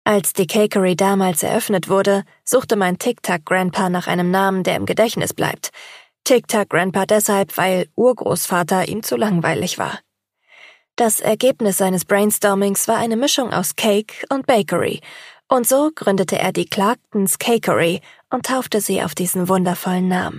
Als die Cakery damals eröffnet wurde, suchte mein Tic-Tac-Grandpa nach einem Namen, der im Gedächtnis bleibt. Tic-Tac-Grandpa deshalb, weil Urgroßvater ihm zu langweilig war. Das Ergebnis seines Brainstormings war eine Mischung aus Cake und Bakery, und so gründete er die Clarktons Cakery und taufte sie auf diesen wundervollen Namen.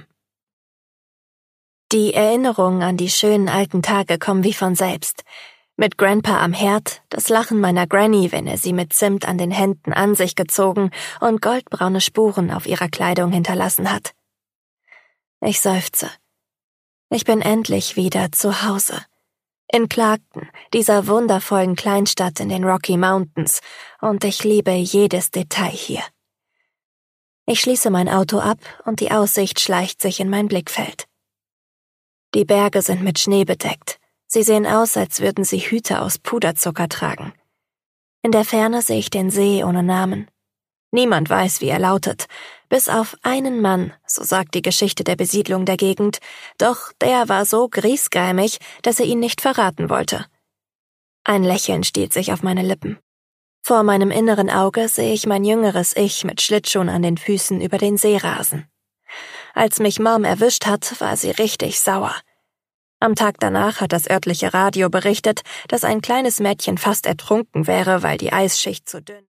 Die Erinnerungen an die schönen alten Tage kommen wie von selbst. Mit Grandpa am Herd, das Lachen meiner Granny, wenn er sie mit Zimt an den Händen an sich gezogen und goldbraune Spuren auf ihrer Kleidung hinterlassen hat. Ich seufze. Ich bin endlich wieder zu Hause. In Clarkton, dieser wundervollen Kleinstadt in den Rocky Mountains, und ich liebe jedes Detail hier. Ich schließe mein Auto ab und die Aussicht schleicht sich in mein Blickfeld. Die Berge sind mit Schnee bedeckt. Sie sehen aus, als würden sie Hüte aus Puderzucker tragen. In der Ferne sehe ich den See ohne Namen. Niemand weiß, wie er lautet, bis auf einen Mann, so sagt die Geschichte der Besiedlung der Gegend, doch der war so griesgrämig, dass er ihn nicht verraten wollte. Ein Lächeln stiehlt sich auf meine Lippen. Vor meinem inneren Auge sehe ich mein jüngeres Ich mit Schlittschuhen an den Füßen über den See rasen. Als mich Mom erwischt hat, war sie richtig sauer. Am Tag danach hat das örtliche Radio berichtet, dass ein kleines Mädchen fast ertrunken wäre, weil die Eisschicht zu dünn